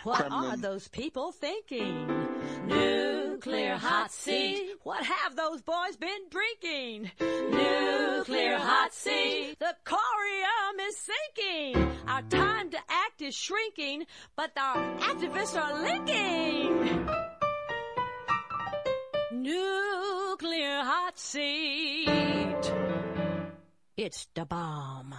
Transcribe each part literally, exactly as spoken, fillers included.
What Kremlin. are those people thinking? Nuclear hot seat. What have those boys been drinking? Nuclear hot seat. The corium is sinking. Our time to act is shrinking, but our activists are linking. Nuclear hot seat. It's the bomb.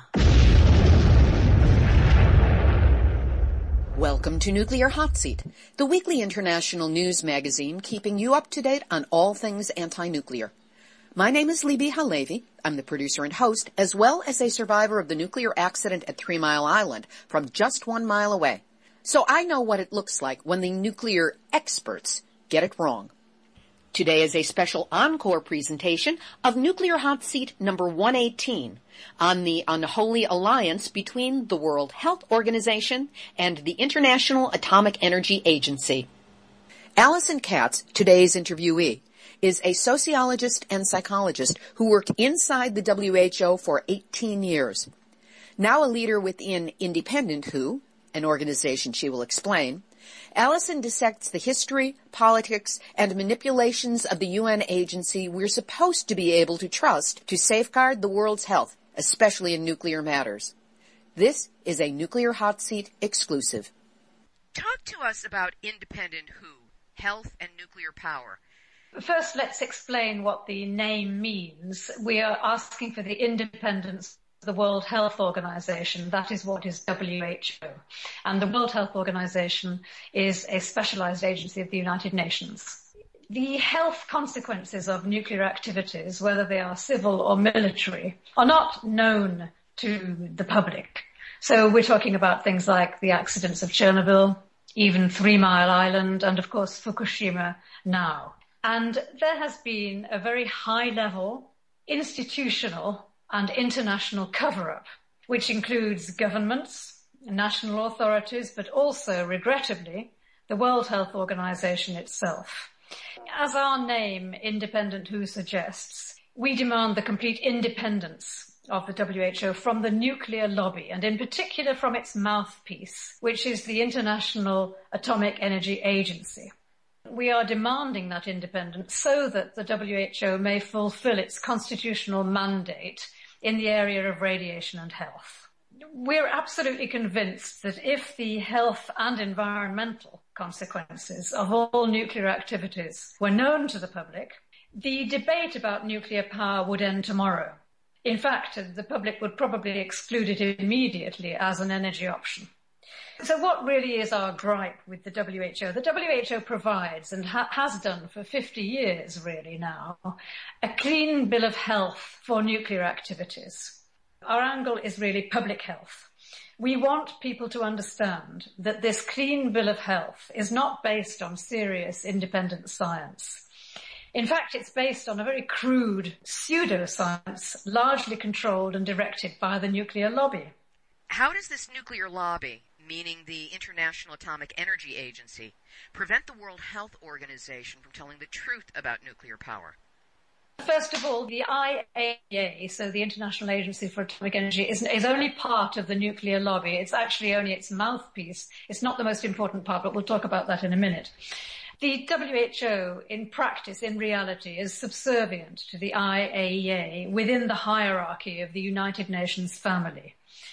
Welcome to Nuclear Hot Seat, the weekly international news magazine keeping you up to date on all things anti-nuclear. My name is Libbe HaLevy. I'm the producer and host, as well as a survivor of the nuclear accident at Three Mile Island from just one mile away. So I know what it looks like when the nuclear experts get it wrong. Today is a special encore presentation of Nuclear Hot Seat number one eighteen on the unholy alliance between the World Health Organization and the International Atomic Energy Agency. Allison Katz, today's interviewee, is a sociologist and psychologist who worked inside the W H O for eighteen years. Now a leader within Independent W H O, an organization she will explain, Allison dissects the history, politics, and manipulations of the U N agency we're supposed to be able to trust to safeguard the world's health, especially in nuclear matters. This is a Nuclear Hot Seat exclusive. Talk to us about Independent W H O, health and nuclear power. First, let's explain what the name means. We are asking for the independence the World Health Organization. That is what is W H O. And the World Health Organization is a specialized agency of the United Nations. The health consequences of nuclear activities, whether they are civil or military, are not known to the public. So we're talking about things like the accidents of Chernobyl, even Three Mile Island, and of course Fukushima now. And there has been a very high level institutional and international cover-up, which includes governments, national authorities, but also, regrettably, the World Health Organization itself. As our name, Independent W H O, suggests, we demand the complete independence of the W H O from the nuclear lobby, and in particular from its mouthpiece, which is the International Atomic Energy Agency. We are demanding that independence so that the W H O may fulfill its constitutional mandate in the area of radiation and health. We're absolutely convinced that if the health and environmental consequences of all nuclear activities were known to the public, the debate about nuclear power would end tomorrow. In fact, the public would probably exclude it immediately as an energy option. So what really is our gripe with the W H O? The W H O provides, and ha- has done for fifty years really now, a clean bill of health for nuclear activities. Our angle is really public health. We want people to understand that this clean bill of health is not based on serious independent science. In fact, it's based on a very crude pseudoscience, largely controlled and directed by the nuclear lobby. How does this nuclear lobby, meaning the International Atomic Energy Agency, prevent the World Health Organization from telling the truth about nuclear power? First of all, the I A E A, so the International Agency for Atomic Energy, is, is only part of the nuclear lobby. It's actually only its mouthpiece. It's not the most important part, but we'll talk about that in a minute. The W H O, in practice, in reality, is subservient to the I A E A within the hierarchy of the United Nations family.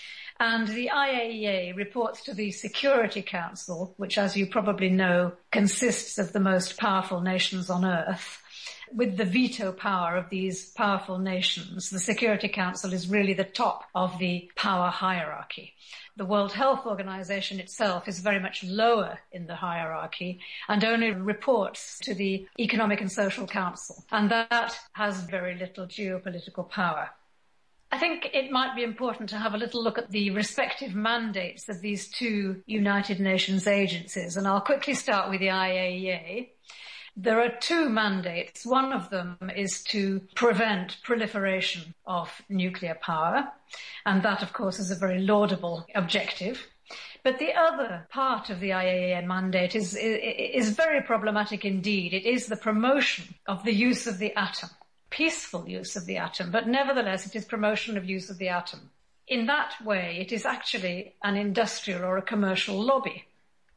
And the I A E A reports to the Security Council, which, as you probably know, consists of the most powerful nations on Earth. With the veto power of these powerful nations, the Security Council is really the top of the power hierarchy. The World Health Organization itself is very much lower in the hierarchy and only reports to the Economic and Social Council, and that has very little geopolitical power. I think it might be important to have a little look at the respective mandates of these two United Nations agencies, and I'll quickly start with the I A E A. There are two mandates. One of them is to prevent proliferation of nuclear power, and that, of course, is a very laudable objective. But the other part of the I A E A mandate is, is, is very problematic indeed. It is the promotion of the use of the atom, peaceful use of the atom, but nevertheless it is promotion of use of the atom. In that way, it is actually an industrial or a commercial lobby.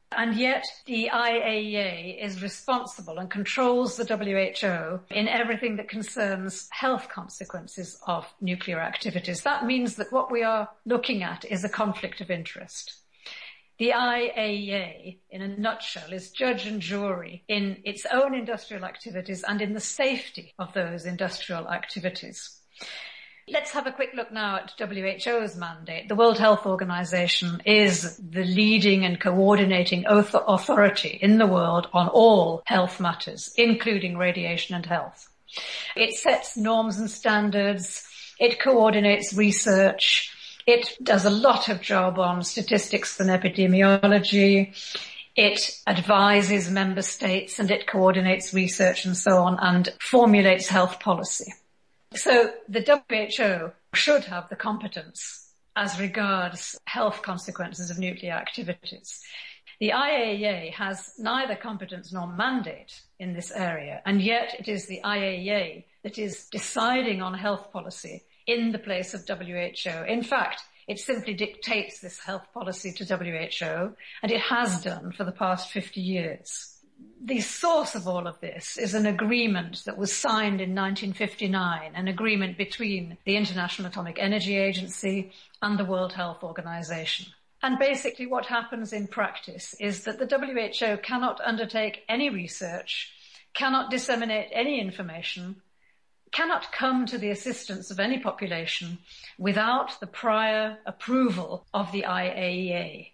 And yet the I A E A is responsible and controls the W H O in everything that concerns health consequences of nuclear activities. That means that what we are looking at is a conflict of interest. The I A E A, in a nutshell, is judge and jury in its own industrial activities and in the safety of those industrial activities. Let's have a quick look now at W H O's mandate. The World Health Organization is the leading and coordinating authority in the world on all health matters, including radiation and health. It sets norms and standards. It coordinates research. It does a lot of job on statistics and epidemiology. It advises member states and it coordinates research and so on and formulates health policy. So the W H O should have the competence as regards health consequences of nuclear activities. The I A E A has neither competence nor mandate in this area, and yet it is the I A E A that is deciding on health policy in the place of W H O. In fact, it simply dictates this health policy to W H O, and it has done for the past fifty years. The source of all of this is an agreement that was signed in nineteen fifty-nine, an agreement between the International Atomic Energy Agency and the World Health Organization. And basically what happens in practice is that the W H O cannot undertake any research, cannot disseminate any information, cannot come to the assistance of any population without the prior approval of the I A E A.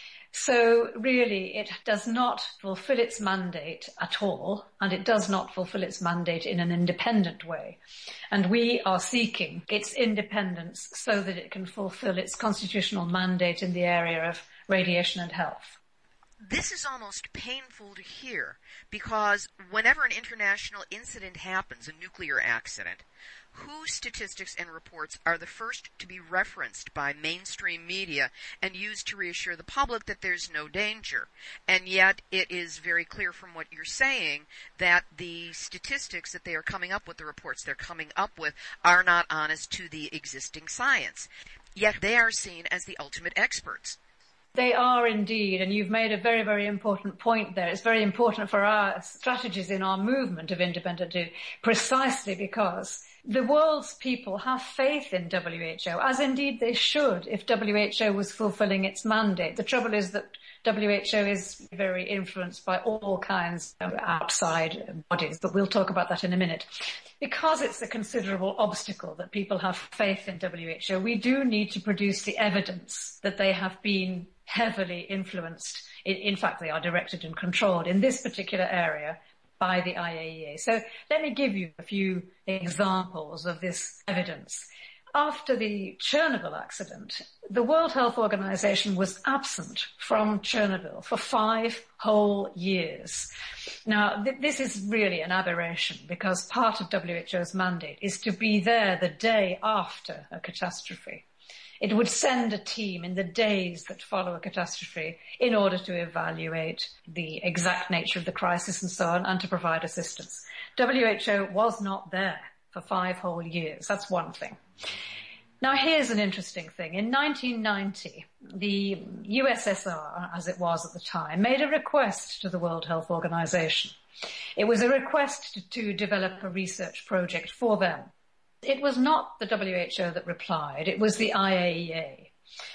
So really, it does not fulfill its mandate at all, and it does not fulfill its mandate in an independent way. And we are seeking its independence so that it can fulfill its constitutional mandate in the area of radiation and health. This is almost painful to hear, because whenever an international incident happens, a nuclear accident, whose statistics and reports are the first to be referenced by mainstream media and used to reassure the public that there's no danger. And yet it is very clear from what you're saying that the statistics that they are coming up with, the reports they're coming up with, are not honest to the existing science. Yet they are seen as the ultimate experts. They are indeed, and you've made a very, very important point there. It's very important for our strategies in our movement of independent review, precisely because the world's people have faith in W H O, as indeed they should if W H O was fulfilling its mandate. The trouble is that W H O is very influenced by all kinds of outside bodies, but we'll talk about that in a minute. Because it's a considerable obstacle that people have faith in W H O, we do need to produce the evidence that they have been heavily influenced. In, in fact, they are directed and controlled in this particular area by the I A E A. So let me give you a few examples of this evidence. After the Chernobyl accident, the World Health Organization was absent from Chernobyl for five whole years. Now, th- this is really an aberration because part of W H O's mandate is to be there the day after a catastrophe. It would send a team in the days that follow a catastrophe in order to evaluate the exact nature of the crisis and so on, and to provide assistance. W H O was not there for five whole years. That's one thing. Now, here's an interesting thing. In nineteen ninety, the U S S R, as it was at the time, made a request to the World Health Organization. It was a request to, to develop a research project for them. It was not the W H O that replied, it was the I A E A.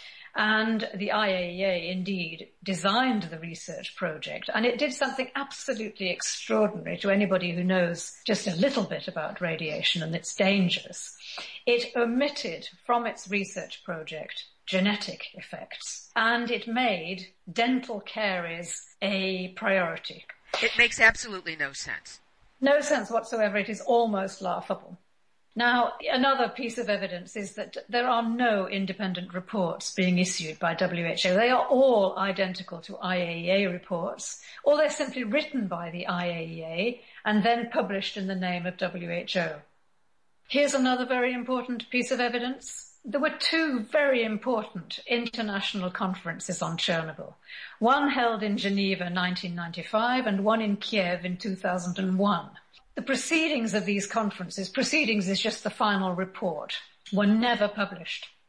And the I A E A indeed designed the research project, and it did something absolutely extraordinary to anybody who knows just a little bit about radiation and its dangers. It omitted from its research project genetic effects, and it made dental caries a priority. It makes absolutely no sense. No sense whatsoever. It is almost laughable. Now, another piece of evidence is that there are no independent reports being issued by W H O. They are all identical to I A E A reports, or they're simply written by the I A E A and then published in the name of W H O. Here's another very important piece of evidence. There were two very important international conferences on Chernobyl, one held in Geneva in nineteen ninety-five and one in Kiev in two thousand one. The proceedings of these conferences, proceedings is just the final report, were never published.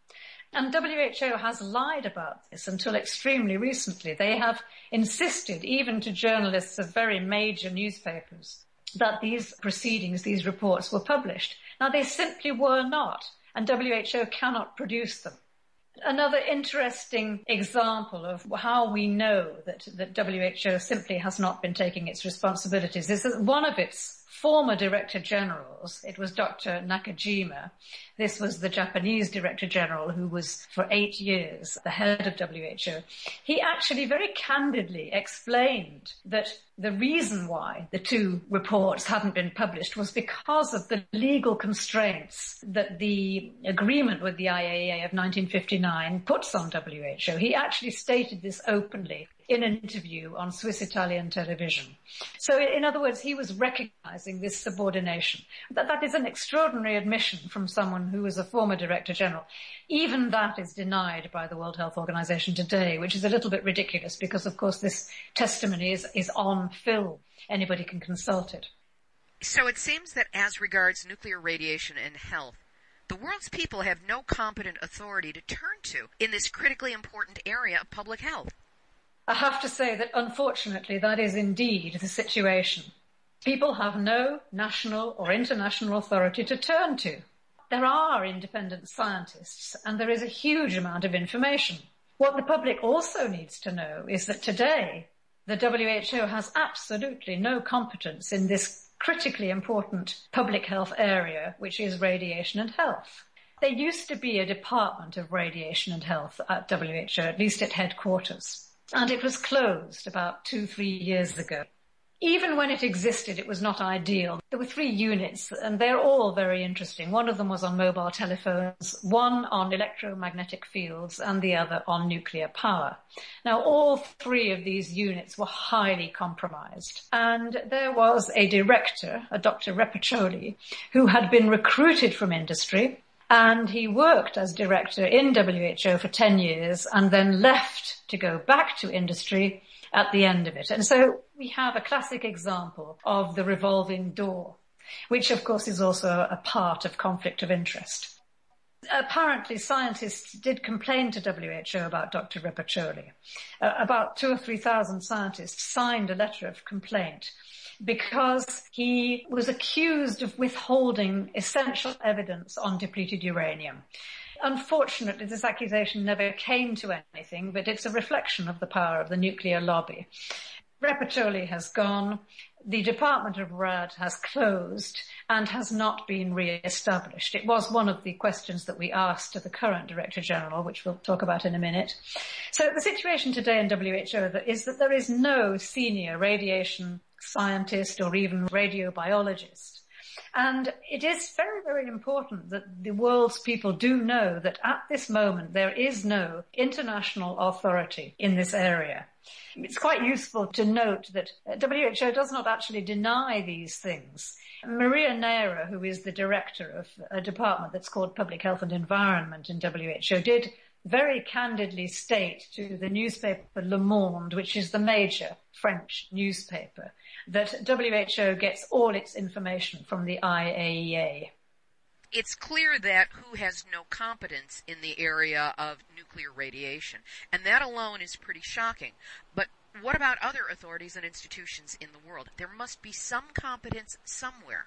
And W H O has lied about this until extremely recently. They have insisted, even to journalists of very major newspapers, that these proceedings, these reports were published. Now, they simply were not, and W H O cannot produce them. Another interesting example of how we know that, that W H O simply has not been taking its responsibilities is that one of its former Director Generals, it was Doctor Nakajima. This was the Japanese Director General who was for eight years the head of W H O. He actually very candidly explained that the reason why the two reports hadn't been published was because of the legal constraints that the agreement with the I A E A of nineteen fifty-nine puts on W H O. He actually stated this openly in an interview on Swiss Italian television. So in other words, he was recognizing this subordination. That, that is an extraordinary admission from someone who was a former Director General. Even that is denied by the World Health Organization today, which is a little bit ridiculous because, of course, this testimony is, is on film. Anybody can consult it. So it seems that as regards nuclear radiation and health, the world's people have no competent authority to turn to in this critically important area of public health. I have to say that, unfortunately, that is indeed the situation. People have no national or international authority to turn to. There are independent scientists, and there is a huge amount of information. What the public also needs to know is that today, the W H O has absolutely no competence in this critically important public health area, which is radiation and health. There used to be a department of radiation and health at W H O, at least at headquarters. And it was closed about two, three years ago. Even when it existed, it was not ideal. There were three units, and they're all very interesting. One of them was on mobile telephones, one on electromagnetic fields, and the other on nuclear power. Now, all three of these units were highly compromised. And there was a director, a Doctor Repiccioli, who had been recruited from industry, and he worked as director in W H O for ten years and then left to go back to industry at the end of it. And so we have a classic example of the revolving door, which of course is also a part of conflict of interest. Apparently scientists did complain to W H O about Doctor Repiccioli. Uh, about two or three thousand scientists signed a letter of complaint because he was accused of withholding essential evidence on depleted uranium. Unfortunately, this accusation never came to anything, but it's a reflection of the power of the nuclear lobby. Repiccioli has gone, the Department of R A D has closed and has not been re-established. It was one of the questions that we asked to the current Director General, which we'll talk about in a minute. So the situation today in W H O is that there is no senior radiation scientist or even radiobiologist. And it is very, very important that the world's people do know that at this moment there is no international authority in this area. It's quite useful to note that W H O does not actually deny these things. Maria Neira, who is the director of a department that's called Public Health and Environment in W H O, did very candidly state to the newspaper Le Monde, which is the major French newspaper, that W H O gets all its information from the I A E A. It's clear that W H O has no competence in the area of nuclear radiation, and that alone is pretty shocking. But what about other authorities and institutions in the world? There must be some competence somewhere.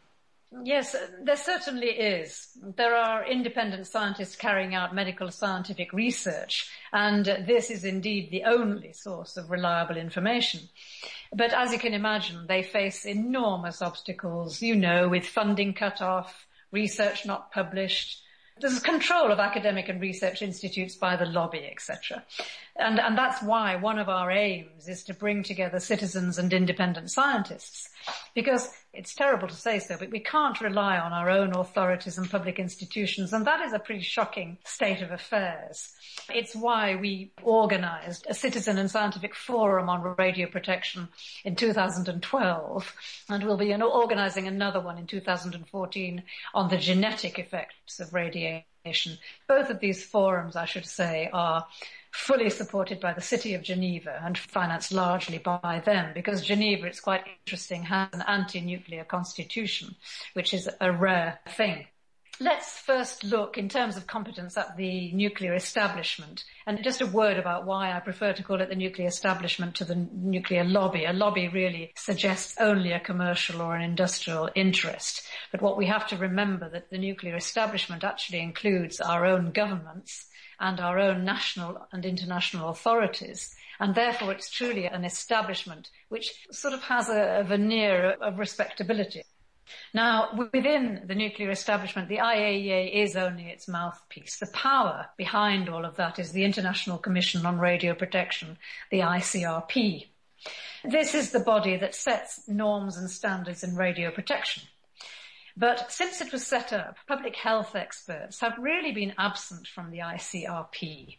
Yes, there certainly is. There are independent scientists carrying out medical scientific research, and this is indeed the only source of reliable information. But as you can imagine, they face enormous obstacles, you know, with funding cut off, research not published. There's control of academic and research institutes by the lobby, et cetera. And, and that's why one of our aims is to bring together citizens and independent scientists. Because it's terrible to say so, but we can't rely on our own authorities and public institutions, and that is a pretty shocking state of affairs. It's why we organized a citizen and scientific forum on radio protection in two thousand twelve, and we'll be organizing another one in two thousand fourteen on the genetic effects of radiation. Both of these forums, I should say, are fully supported by the City of Geneva and financed largely by them, because Geneva, it's quite interesting, has an anti-nuclear constitution, which is a rare thing. Let's first look in terms of competence at the nuclear establishment. And just a word about why I prefer to call it the nuclear establishment to the nuclear lobby. A lobby really suggests only a commercial or an industrial interest. But what we have to remember that the nuclear establishment actually includes our own governments and our own national and international authorities. And therefore it's truly an establishment which sort of has a, a veneer of respectability. Now, within the nuclear establishment, the I A E A is only its mouthpiece. The power behind all of that is the International Commission on Radio Protection, the I C R P. This is the body that sets norms and standards in radio protection. But since it was set up, public health experts have really been absent from the I C R P.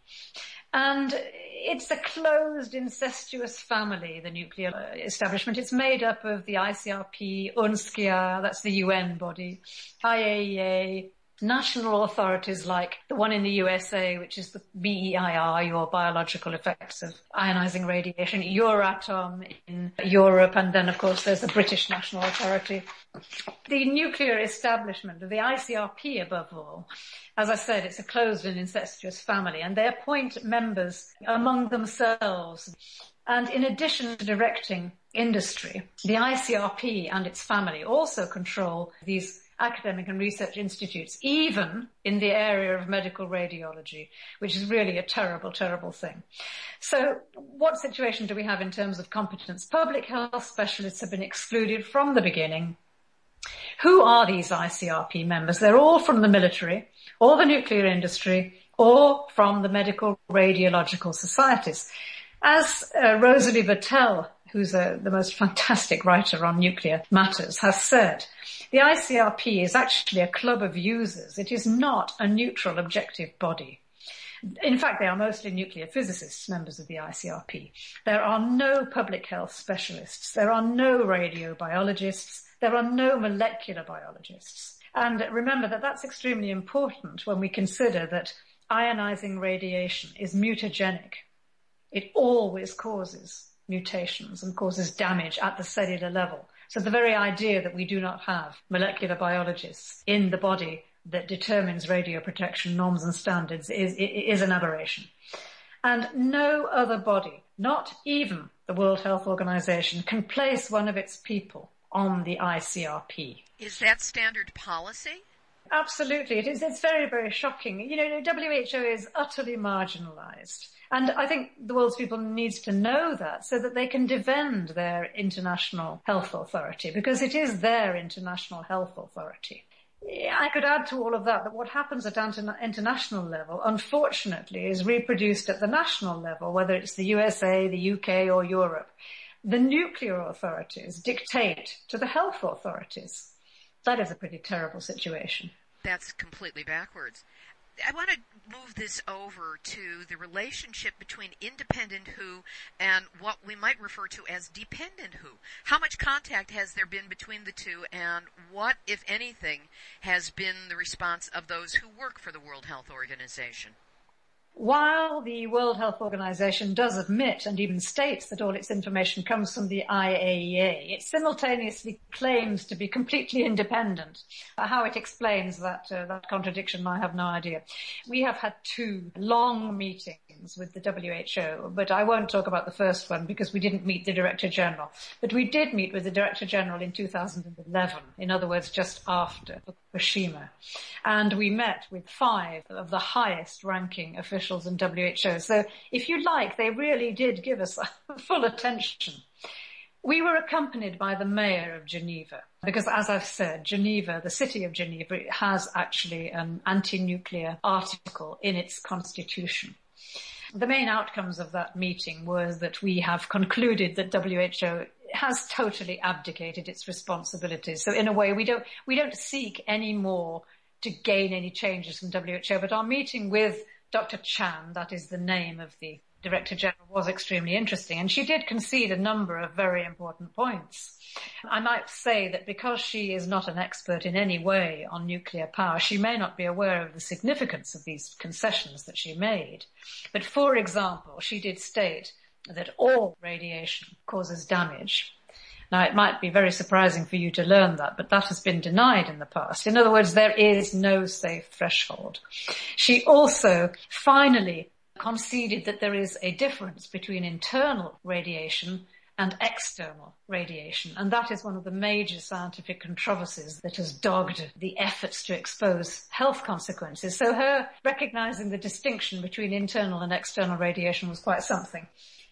And it's a closed, incestuous family, the nuclear establishment. It's made up of the I C R P, UNSCEAR, that's the U N body, I A E A, national authorities like the one in the U S A, which is the B E I R, your biological effects of ionizing radiation, Euratom in Europe, and then, of course, there's the British National Authority. The nuclear establishment, the I C R P above all, as I said, it's a closed and incestuous family, and they appoint members among themselves. And in addition to directing industry, the I C R P and its family also control these academic and research institutes, even in the area of medical radiology, which is really a terrible, terrible thing. So what situation do we have in terms of competence? Public health specialists have been excluded from the beginning. Who are these I C R P members? They're all from the military, or the nuclear industry, or from the medical radiological societies. As uh, Rosalie Bertell, who's uh, the most fantastic writer on nuclear matters, has said, the I C R P is actually a club of users. It is not a neutral, objective body. In fact, they are mostly nuclear physicists, members of the I C R P. There are no public health specialists. There are no radiobiologists. There are no molecular biologists. And remember that that's extremely important when we consider that ionizing radiation is mutagenic. It always causes mutations and causes damage at the cellular level. So the very idea that we do not have molecular biologists in the body that determines radio protection norms and standards is, is an aberration. And no other body, not even the World Health Organization, can place one of its people on the I C R P. Is that standard policy? Absolutely. It is. It's very, very shocking. You know, W H O is utterly marginalized. And I think the world's people needs to know that so that they can defend their international health authority, because it is their international health authority. I could add to all of that that what happens at international level, unfortunately, is reproduced at the national level, whether it's the U S A, the U K or Europe. The nuclear authorities dictate to the health authorities. That is a pretty terrible situation. That's completely backwards. I want to move this over to the relationship between independent W H O and what we might refer to as dependent W H O. How much contact has there been between the two, and what, if anything, has been the response of those who work for the World Health Organization? While the World Health Organization does admit and even states that all its information comes from the I A E A, it simultaneously claims to be completely independent. How it explains that, uh, that contradiction, I have no idea. We have had two long meetings with the W H O, but I won't talk about the first one because we didn't meet the Director General. But we did meet with the Director General in two thousand eleven, in other words, just after Fukushima. And we met with five of the highest ranking officials in W H O. So if you like, they really did give us full attention. We were accompanied by the mayor of Geneva, because as I've said, Geneva, the city of Geneva, has actually an anti-nuclear article in its constitution. The main outcomes of that meeting was that we have concluded that W H O has totally abdicated its responsibilities. So in a way, we don't, we don't seek any more to gain any changes from W H O, but our meeting with Doctor Chan, that is the name of the Director General, was extremely interesting, and she did concede a number of very important points. I might say that because she is not an expert in any way on nuclear power, she may not be aware of the significance of these concessions that she made. But for example, she did state that all radiation causes damage, Now, it might be very surprising for you to learn that, but that has been denied in the past. In other words, there is no safe threshold. She also finally conceded that there is a difference between internal radiation and external radiation. And that is one of the major scientific controversies that has dogged the efforts to expose health consequences. So her recognizing the distinction between internal and external radiation was quite something.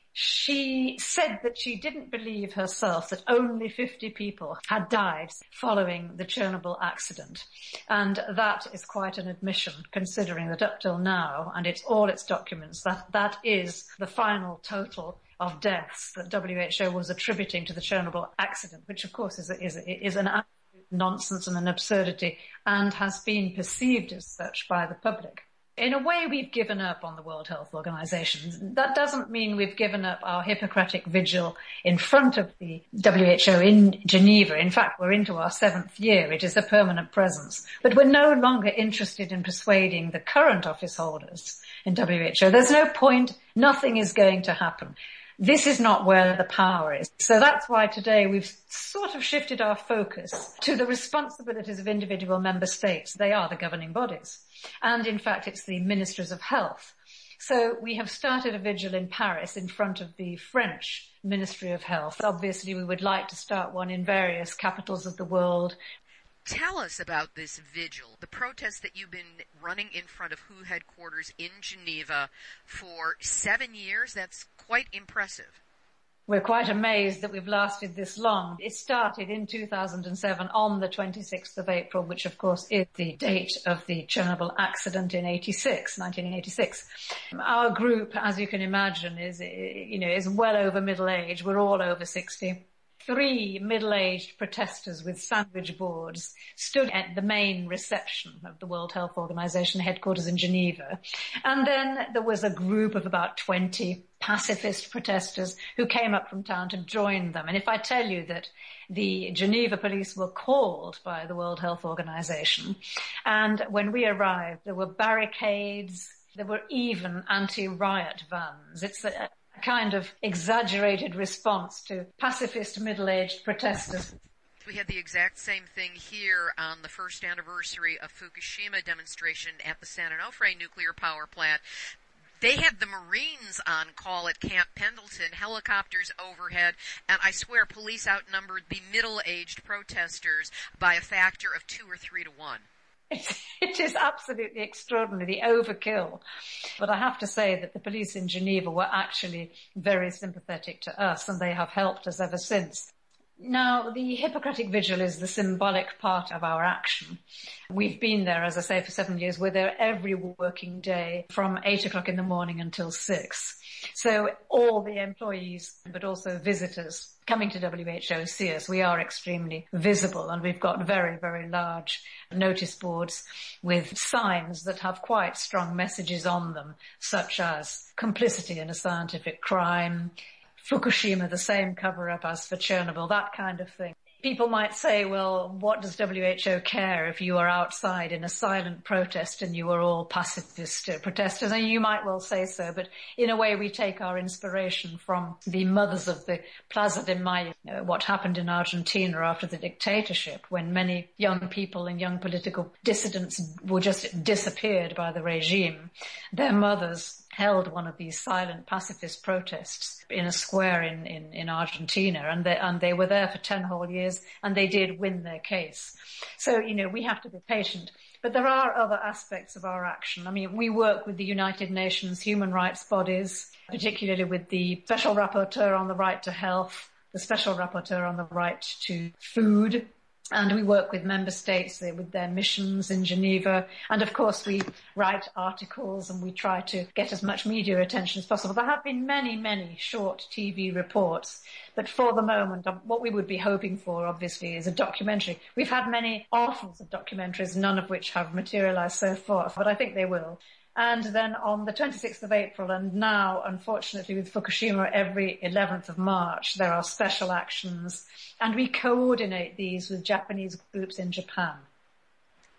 She said that she didn't believe herself that only fifty people had died following the Chernobyl accident. And that is quite an admission, considering that up till now, and it's all its documents, that that is the final total of deaths that W H O was attributing to the Chernobyl accident, which of course is, a, is, a, is an absolute nonsense and an absurdity and has been perceived as such by the public. In a way, we've given up on the World Health Organization. That doesn't mean we've given up our Hippocratic vigil in front of the W H O in Geneva. In fact, we're into our seventh year. It is a permanent presence. But we're no longer interested in persuading the current office holders in W H O. There's no point. Nothing is going to happen. This is not where the power is. So that's why today we've sort of shifted our focus to the responsibilities of individual member states. They are the governing bodies. And in fact, it's the ministers of health. So we have started a vigil in Paris in front of the French Ministry of Health. Obviously, we would like to start one in various capitals of the world. Tell us about this vigil, the protest that you've been running in front of W H O headquarters in Geneva for seven years. That's quite impressive. We're quite amazed that we've lasted this long. It started in two thousand seven on the twenty-sixth of April, which of course is the date of the Chernobyl accident in eighty-six, nineteen eighty-six. Our group, as you can imagine, is, you know, is well over middle age. We're all over sixty. Three middle-aged protesters with sandwich boards stood at the main reception of the World Health Organization headquarters in Geneva. And then there was a group of about twenty pacifist protesters who came up from town to join them. And if I tell you that the Geneva police were called by the World Health Organization, and when we arrived, there were barricades, there were even anti-riot vans. It's a A kind of exaggerated response to pacifist middle-aged protesters. We had the exact same thing here on the first anniversary of Fukushima demonstration at the San Onofre nuclear power plant. They had the Marines on call at Camp Pendleton, helicopters overhead, and I swear police outnumbered the middle-aged protesters by a factor of two or three to one. It is absolutely extraordinary, the overkill. But I have to say that the police in Geneva were actually very sympathetic to us, and they have helped us ever since. Now, the Hippocratic Vigil is the symbolic part of our action. We've been there, as I say, for seven years. We're there every working day from eight o'clock in the morning until six. So all the employees, but also visitors coming to W H O see us. We are extremely visible, and we've got very, very large notice boards with signs that have quite strong messages on them, such as complicity in a scientific crime, Fukushima, the same cover-up as for Chernobyl, that kind of thing. People might say, well, what does W H O care if you are outside in a silent protest and you are all pacifist protesters? And you might well say so, but in a way we take our inspiration from the mothers of the Plaza de Mayo, you know, what happened in Argentina after the dictatorship, when many young people and young political dissidents were just disappeared by the regime. Their mothers held one of these silent pacifist protests in a square in, in, in Argentina, and they, and they were there for ten whole years, and they did win their case. So, you know, we have to be patient. But there are other aspects of our action. I mean, we work with the United Nations human rights bodies, particularly with the Special Rapporteur on the right to health, the Special Rapporteur on the right to food, and we work with member states with their missions in Geneva. And of course, we write articles and we try to get as much media attention as possible. There have been many, many short T V reports. But for the moment, what we would be hoping for, obviously, is a documentary. We've had many offers of documentaries, none of which have materialized so far, but I think they will. And then on the twenty-sixth of April, and now, unfortunately, with Fukushima, every eleventh of March, there are special actions, and we coordinate these with Japanese groups in Japan.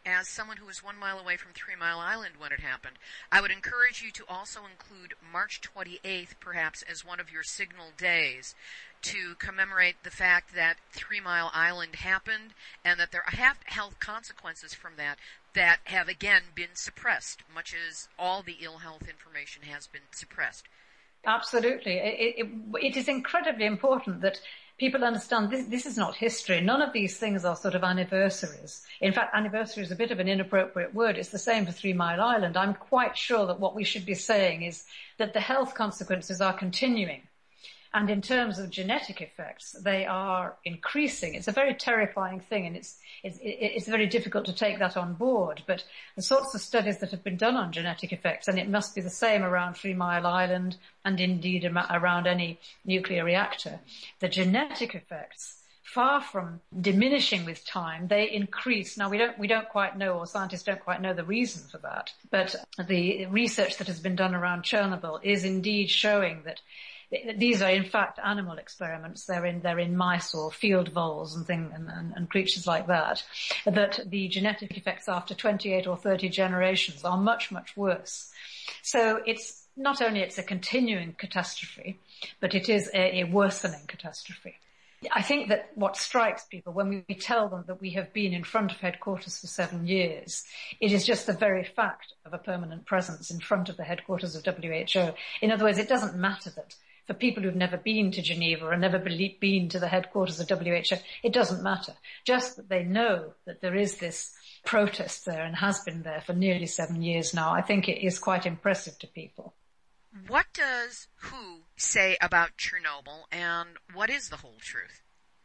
as someone who was one mile away from Three Mile Island when it happened, I would encourage you to also include March twenty-eighth, perhaps, as one of your signal days to commemorate the fact that Three Mile Island happened and that there have health consequences from that that have, again, been suppressed, much as all the ill health information has been suppressed. Absolutely. It, it, it is incredibly important that people understand this, this is not history. None of these things are sort of anniversaries. In fact, anniversary is a bit of an inappropriate word. It's the same for Three Mile Island. I'm quite sure that what we should be saying is that the health consequences are continuing. And in terms of genetic effects, they are increasing. It's a very terrifying thing, and it's, it's, it's very difficult to take that on board. But the sorts of studies that have been done on genetic effects, and it must be the same around Three Mile Island and indeed around any nuclear reactor, the genetic effects, far from diminishing with time, they increase. Now, we don't, we don't quite know, or scientists don't quite know the reason for that. But the research that has been done around Chernobyl is indeed showing that these are, in fact, animal experiments. They're in, they're in mice or field voles and, thing, and, and, and creatures like that, that the genetic effects after twenty-eight or thirty generations are much, much worse. So it's not only it's a continuing catastrophe, but it is a, a worsening catastrophe. I think that what strikes people when we tell them that we have been in front of headquarters for seven years, it is just the very fact of a permanent presence in front of the headquarters of W H O. In other words, it doesn't matter that for people who've never been to Geneva or never been to the headquarters of W H O, it doesn't matter. Just that they know that there is this protest there and has been there for nearly seven years now, I think it is quite impressive to people. What does W H O say about Chernobyl, and what is the whole truth?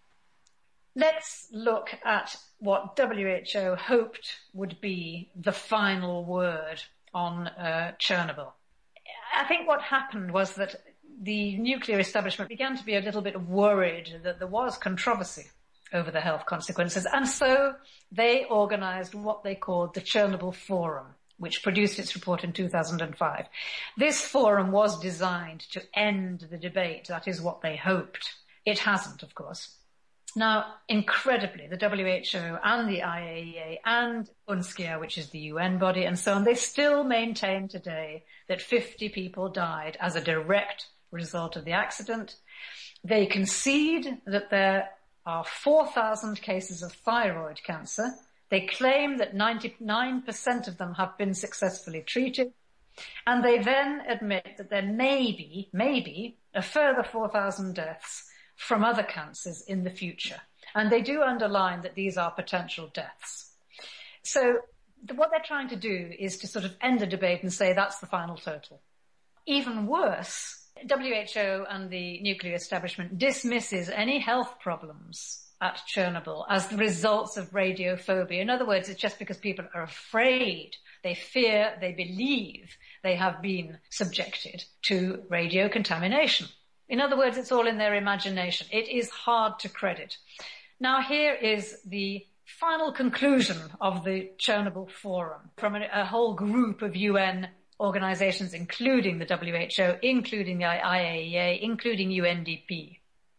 Let's look at what W H O hoped would be the final word on uh, Chernobyl. I think what happened was that the nuclear establishment began to be a little bit worried that there was controversy over the health consequences, and so they organized what they called the Chernobyl Forum, which produced its report in two thousand five. This forum was designed to end the debate. That is what they hoped. It hasn't, of course. Now, incredibly, the W H O and the I A E A and UNSCEAR, which is the U N body, and so on, they still maintain today that fifty people died as a direct result of the accident. They concede that there are four thousand cases of thyroid cancer. They claim that ninety-nine percent of them have been successfully treated. And they then admit that there may be, maybe, a further four thousand deaths from other cancers in the future. And they do underline that these are potential deaths. So the, what they're trying to do is to sort of end the debate and say that's the final total. Even worse, W H O and the nuclear establishment dismisses any health problems at Chernobyl as the results of radiophobia. In other words, it's just because people are afraid, they fear, they believe they have been subjected to radio contamination. In other words, it's all in their imagination. It is hard to credit. Now, here is the final conclusion of the Chernobyl Forum from a, a whole group of U N organizations, including the W H O, including the I A E A, including U N D P.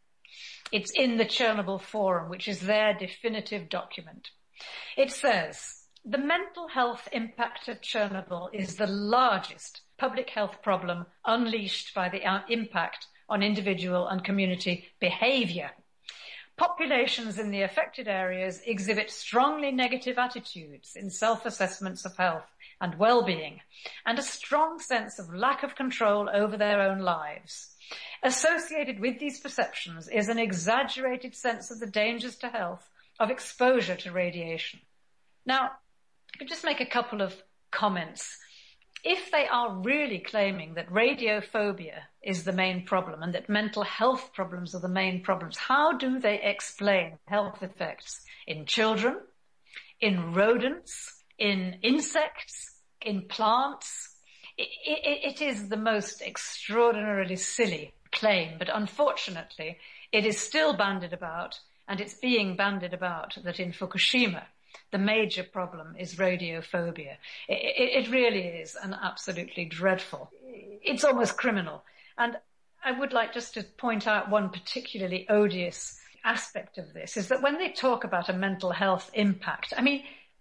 It's in the Chernobyl Forum, which is their definitive document. It says, the mental health impact of Chernobyl is the largest public health problem unleashed by the impact on individual and community behavior. Populations in the affected areas exhibit strongly negative attitudes in self-assessments of health and well-being, and a strong sense of lack of control over their own lives. Associated with these perceptions is an exaggerated sense of the dangers to health of exposure to radiation. Now, I could just make a couple of comments. If they are really claiming that radiophobia is the main problem and that mental health problems are the main problems, how do they explain health effects in children, in rodents, in insects, in plants? It, it, it is the most extraordinarily silly claim, but unfortunately it is still bandied about, and it's being bandied about that in Fukushima the major problem is radiophobia. It, it, it really is an absolutely dreadful. It's almost criminal. And I would like just to point out one particularly odious aspect of this, is that when they talk about a mental health impact, I mean,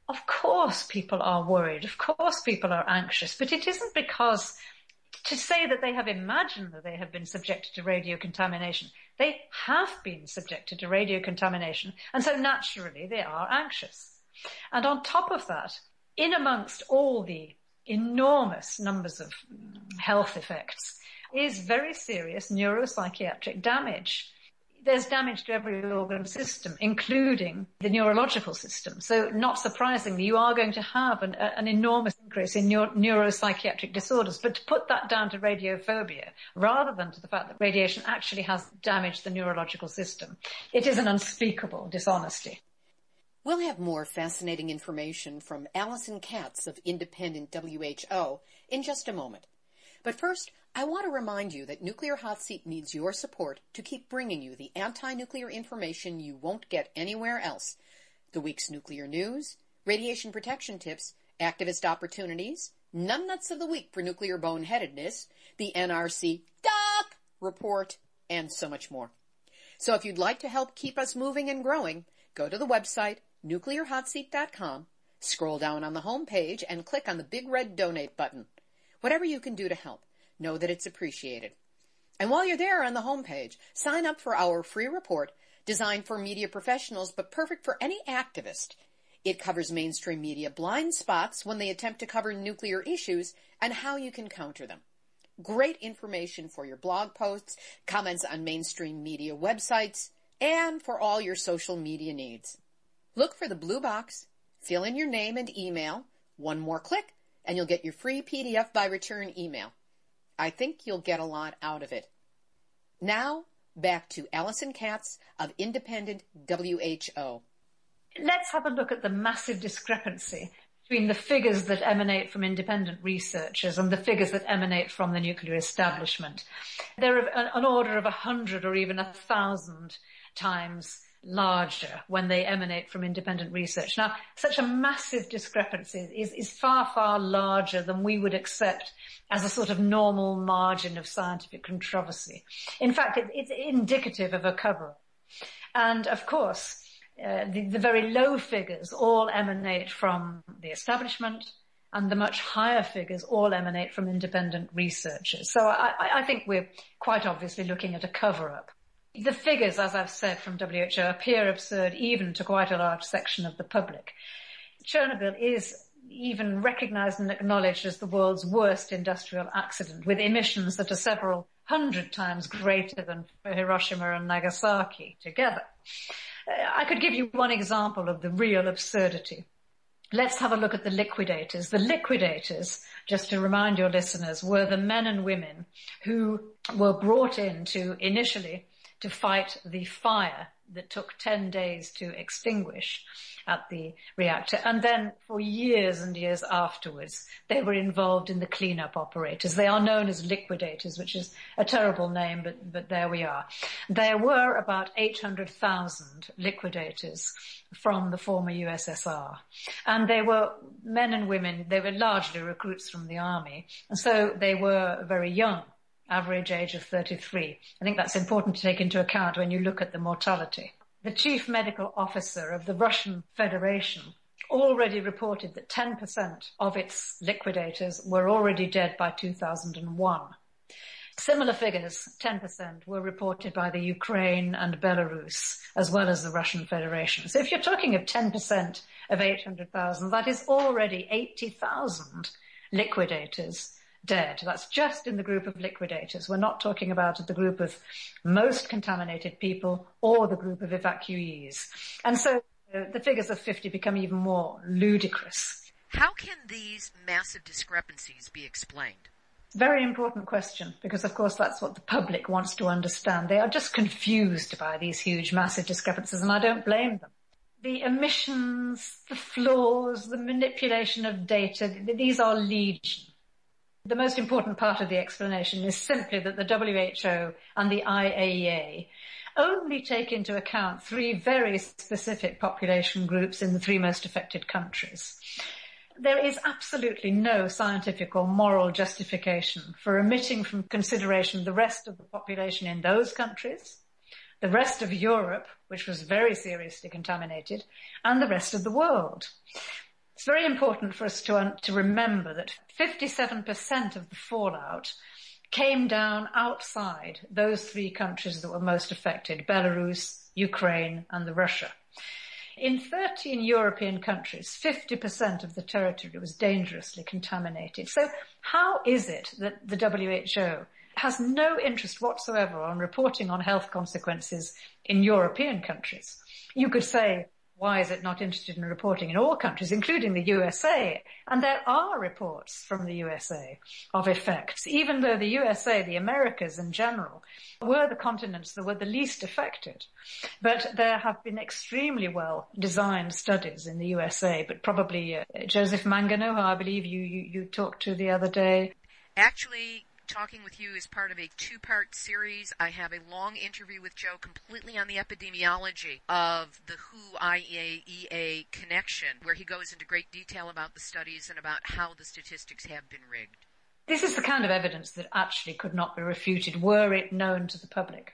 Of course people are worried. Of course people are anxious. But it isn't because to say that they have imagined that they have been subjected to radio contamination. They have been subjected to radio contamination, and so naturally they are anxious. And on top of that, in amongst all the enormous numbers of health effects is very serious neuropsychiatric damage. There's damage to every organ system, including the neurological system. So not surprisingly, you are going to have an, an enormous increase in neuro- neuropsychiatric disorders. But to put that down to radiophobia, rather than to the fact that radiation actually has damaged the neurological system, it is an unspeakable dishonesty. We'll have more fascinating information from Alison Katz of Independent W H O in just a moment. But first, I want to remind you that Nuclear Hot Seat needs your support to keep bringing you the anti-nuclear information you won't get anywhere else. The week's nuclear news, radiation protection tips, activist opportunities, numbnuts of the week for nuclear boneheadedness, the N R C Doc report, and so much more. So if you'd like to help keep us moving and growing, go to the website, nuclear hot seat dot com, scroll down on the home page, and click on the big red donate button. Whatever you can do to help, know that it's appreciated. And while you're there on the home page, sign up for our free report designed for media professionals but perfect for any activist. It covers mainstream media blind spots when they attempt to cover nuclear issues and how you can counter them. Great information for your blog posts, comments on mainstream media websites, and for all your social media needs. Look for the blue box, fill in your name and email, one more click, and you'll get your free P D F by return email. I think you'll get a lot out of it. Now, back to Alison Katz of Independent W H O. Let's have a look at the massive discrepancy between the figures that emanate from independent researchers and the figures that emanate from the nuclear establishment. They're an order of a hundred or even a thousand times larger when they emanate from independent research. Now, such a massive discrepancy is, is far, far larger than we would accept as a sort of normal margin of scientific controversy. In fact, it, it's indicative of a cover-up. And, of course, uh, the, the very low figures all emanate from the establishment, and the much higher figures all emanate from independent researchers. So I, I think we're quite obviously looking at a cover-up. The figures, as I've said, from W H O appear absurd even to quite a large section of the public. Chernobyl is even recognised and acknowledged as the world's worst industrial accident, with emissions that are several hundred times greater than for Hiroshima and Nagasaki together. I could give you one example of the real absurdity. Let's have a look at the liquidators. The liquidators, just to remind your listeners, were the men and women who were brought in to initially to fight the fire that took ten days to extinguish at the reactor. And then for years and years afterwards, they were involved in the cleanup operators. They are known as liquidators, which is a terrible name, but, but there we are. There were about eight hundred thousand liquidators from the former U S S R. And they were men and women, they were largely recruits from the army. And so they were very young. Average age of thirty-three. I think that's important to take into account when you look at the mortality. The chief medical officer of the Russian Federation already reported that ten percent of its liquidators were already dead by two thousand one. Similar figures, ten percent, were reported by the Ukraine and Belarus, as well as the Russian Federation. So if you're talking of ten percent of eight hundred thousand, that is already eighty thousand liquidators dead. That's just in the group of liquidators. We're not talking about the group of most contaminated people or the group of evacuees. And so uh, the figures of fifty become even more ludicrous. How can these massive discrepancies be explained? Very important question, because of course that's what the public wants to understand. They are just confused by these huge, massive discrepancies, and I don't blame them. The omissions, the flaws, the manipulation of data, these are legion. The most important part of the explanation is simply that the W H O and the I A E A only take into account three very specific population groups in the three most affected countries. There is absolutely no scientific or moral justification for omitting from consideration the rest of the population in those countries, the rest of Europe, which was very seriously contaminated, and the rest of the world. It's very important for us to, um, to remember that fifty-seven percent of the fallout came down outside those three countries that were most affected, Belarus, Ukraine, and the Russia. In thirteen European countries, fifty percent of the territory was dangerously contaminated. So how is it that the W H O has no interest whatsoever on reporting on health consequences in European countries? You could say, why is it not interested in reporting in all countries, including the U S A? And there are reports from the U S A of effects, even though the U S A, the Americas in general, were the continents that were the least affected. But there have been extremely well-designed studies in the U S A, but probably uh, Joseph Mangano, who I believe you, you, you talked to the other day. Actually, talking with you is part of a two-part series. I have a long interview with Joe completely on the epidemiology of the W H O I A E A connection, where he goes into great detail about the studies and about how the statistics have been rigged. This is the kind of evidence that actually could not be refuted were it known to the public.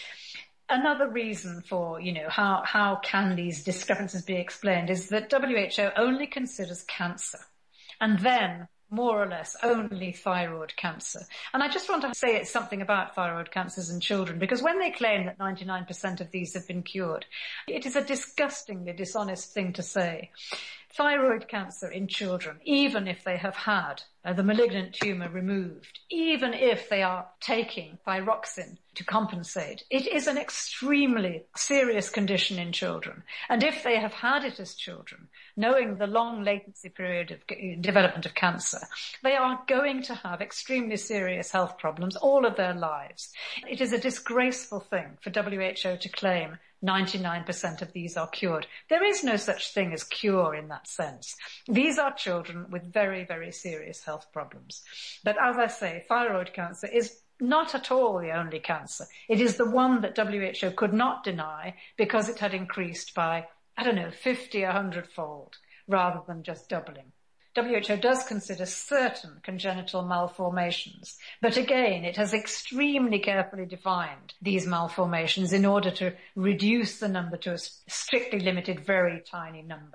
Another reason for, you know, how, how can these discrepancies be explained is that W H O only considers cancer, and then more or less only thyroid cancer. And I just want to say something about thyroid cancers in children, because when they claim that ninety-nine percent of these have been cured, it is a disgustingly dishonest thing to say. Thyroid cancer in children, even if they have had uh, the malignant tumour removed, even if they are taking thyroxine to compensate, it is an extremely serious condition in children. And if they have had it as children, knowing the long latency period of g- development of cancer, they are going to have extremely serious health problems all of their lives. It is a disgraceful thing for W H O to claim ninety-nine percent of these are cured. There is no such thing as cure in that sense. These are children with very, very serious health problems. But as I say, thyroid cancer is not at all the only cancer. It is the one that W H O could not deny because it had increased by, I don't know, fifty, one hundred fold, rather than just doubling. W H O does consider certain congenital malformations, but again, it has extremely carefully defined these malformations in order to reduce the number to a strictly limited, very tiny number.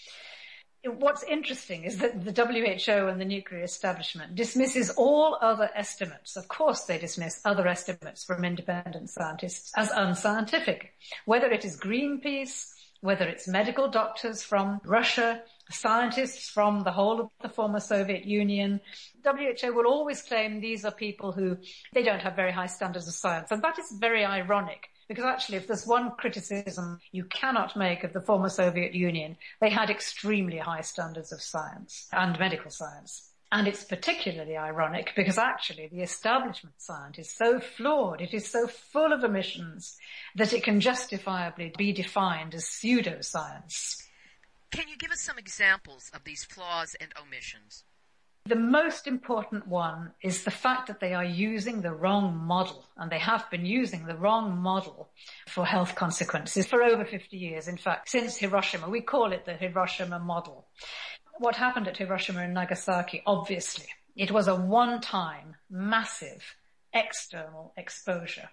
What's interesting is that the W H O and the nuclear establishment dismisses all other estimates. Of course, they dismiss other estimates from independent scientists as unscientific, whether it is Greenpeace, whether it's medical doctors from Russia, scientists from the whole of the former Soviet Union. W H O will always claim these are people who, they don't have very high standards of science. And that is very ironic, because actually if there's one criticism you cannot make of the former Soviet Union, they had extremely high standards of science and medical science. And it's particularly ironic because actually the establishment science is so flawed, it is so full of omissions that it can justifiably be defined as pseudoscience. Can you give us some examples of these flaws and omissions? The most important one is the fact that they are using the wrong model, and they have been using the wrong model for health consequences for over fifty years. In fact, since Hiroshima, we call it the Hiroshima model. What happened at Hiroshima and Nagasaki, obviously, it was a one-time, massive, external exposure.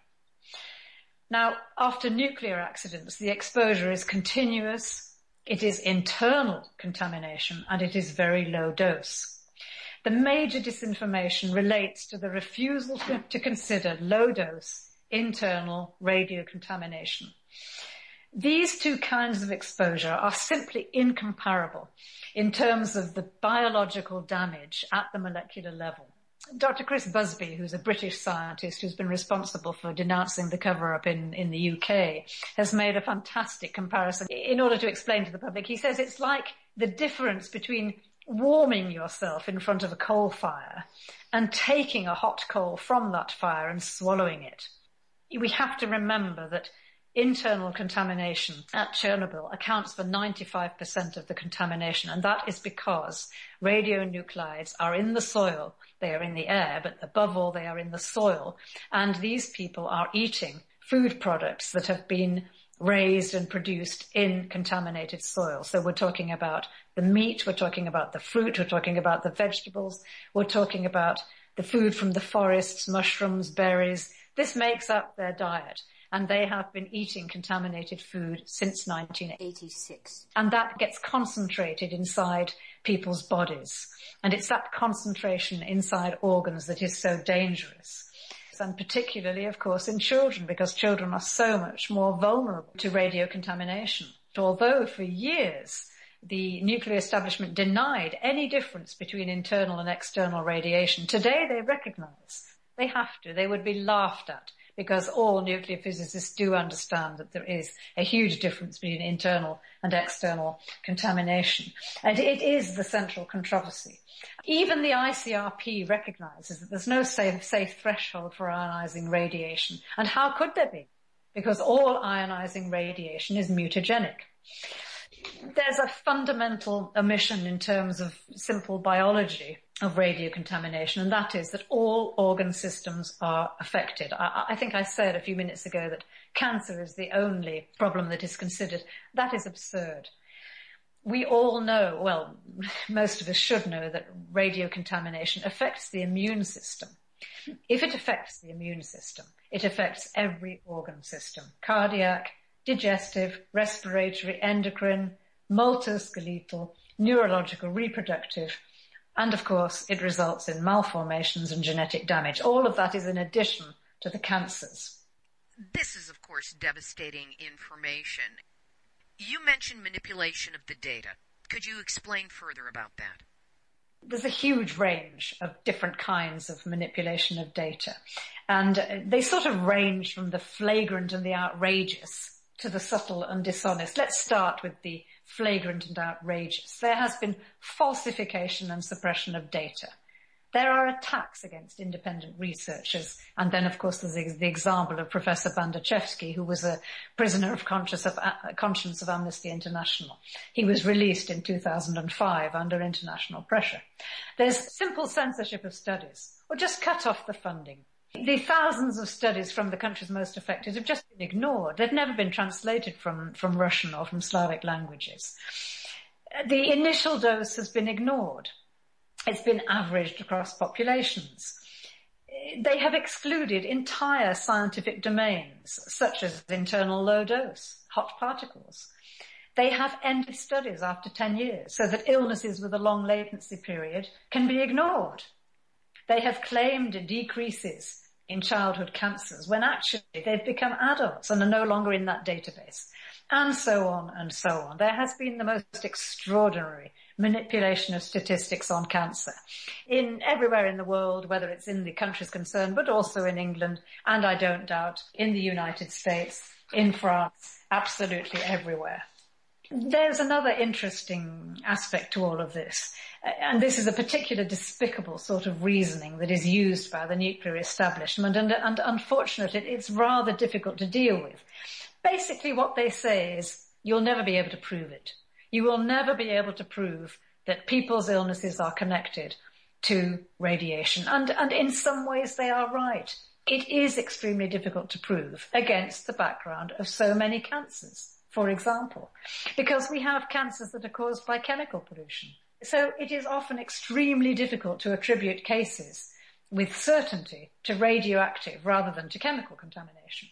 Now, after nuclear accidents, the exposure is continuous, it is internal contamination, and it is very low dose. The major disinformation relates to the refusal to, to consider low-dose internal radiocontamination. These two kinds of exposure are simply incomparable in terms of the biological damage at the molecular level. Doctor Chris Busby, who's a British scientist who's been responsible for denouncing the cover-up in, in the U K, has made a fantastic comparison in order to explain to the public. He says it's like the difference between warming yourself in front of a coal fire and taking a hot coal from that fire and swallowing it. We have to remember that internal contamination at Chernobyl accounts for ninety-five percent of the contamination, and that is because radionuclides are in the soil, they are in the air, but above all they are in the soil, and these people are eating food products that have been raised and produced in contaminated soil. So we're talking about the meat, we're talking about the fruit, we're talking about the vegetables, we're talking about the food from the forests, mushrooms, berries. This makes up their diet. and they have been eating contaminated food since nineteen eighty-six. And that gets concentrated inside people's bodies. And it's that concentration inside organs that is so dangerous. And particularly, of course, in children, because children are so much more vulnerable to radio contamination. Although for years the nuclear establishment denied any difference between internal and external radiation, today they recognize they have to. They would be laughed at, because all nuclear physicists do understand that there is a huge difference between internal and external contamination. And it is the central controversy. Even the I C R P recognises that there's no safe, safe threshold for ionising radiation. And how could there be? Because all ionising radiation is mutagenic. There's a fundamental omission in terms of simple biology of radio contamination, and that is that all organ systems are affected. I, I think I said a few minutes ago that cancer is the only problem that is considered. That is absurd. We all know, well, most of us should know, that radio contamination affects the immune system. If it affects the immune system, it affects every organ system: cardiac, digestive, respiratory, endocrine, musculoskeletal, neurological, reproductive, and of course it results in malformations and genetic damage. All of that is in addition to the cancers. This is, of course, devastating information. You mentioned manipulation of the data. Could you explain further about that? There's a huge range of different kinds of manipulation of data, and they sort of range from the flagrant and the outrageous to the subtle and dishonest. Let's start with the flagrant and outrageous. There has been falsification and suppression of data. There are attacks against independent researchers. And then, of course, there's the example of Professor Bandachevsky, who was a prisoner of conscience of, uh, conscience of Amnesty International. He was released in two thousand five under international pressure. There's simple censorship of studies, or just cut off the funding. The thousands of studies from the countries most affected have just been ignored. They've never been translated from, from Russian or from Slavic languages. The initial dose has been ignored. It's been averaged across populations. They have excluded entire scientific domains, such as internal low dose, hot particles. They have ended studies after ten years, so that illnesses with a long latency period can be ignored. They have claimed decreases in childhood cancers when actually they've become adults and are no longer in that database, and so on and so on. There has been the most extraordinary manipulation of statistics on cancer in everywhere in the world, whether it's in the countries concerned, but also in England, and I don't doubt in the United States, in France, absolutely everywhere. There's another interesting aspect to all of this, and this is a particular despicable sort of reasoning that is used by the nuclear establishment, and, and unfortunately it's rather difficult to deal with. Basically what they say is, you'll never be able to prove it. You will never be able to prove that people's illnesses are connected to radiation. And, and in some ways they are right. It is extremely difficult to prove against the background of so many cancers, for example, because we have cancers that are caused by chemical pollution. So it is often extremely difficult to attribute cases with certainty to radioactive rather than to chemical contamination.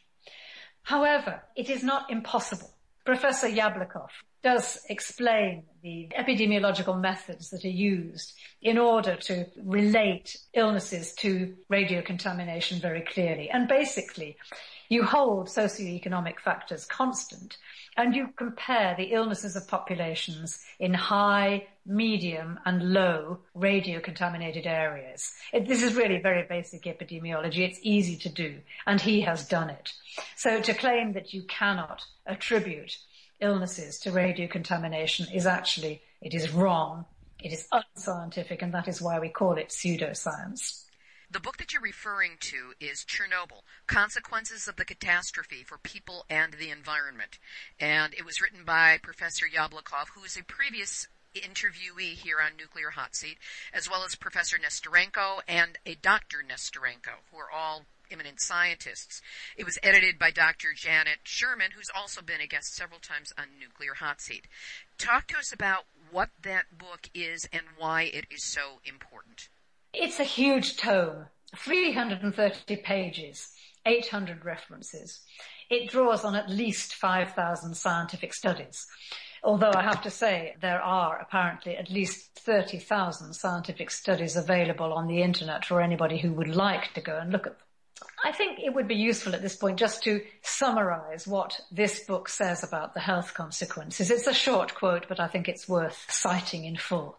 However, it is not impossible. Professor Yablokov does explain the epidemiological methods that are used in order to relate illnesses to radiocontamination very clearly. And basically, you hold socioeconomic factors constant and you compare the illnesses of populations in high, medium and low radiocontaminated areas. It, this is really very basic epidemiology. It's easy to do, and he has done it. So to claim that you cannot attribute illnesses to radiocontamination is actually, it is wrong, it is unscientific, and that is why we call it pseudoscience. The book that you're referring to is Chernobyl, Consequences of the Catastrophe for People and the Environment. And it was written by Professor Yablokov, who is a previous interviewee here on Nuclear Hot Seat, as well as Professor Nestorenko and a Doctor Nestorenko, who are all eminent scientists. It was edited by Doctor Janet Sherman, who's also been a guest several times on Nuclear Hot Seat. Talk to us about what that book is and why it is so important. It's a huge tome, three hundred thirty pages, eight hundred references. It draws on at least five thousand scientific studies. Although I have to say there are apparently at least thirty thousand scientific studies available on the internet for anybody who would like to go and look at them. I think it would be useful at this point just to summarize what this book says about the health consequences. It's a short quote, but I think it's worth citing in full.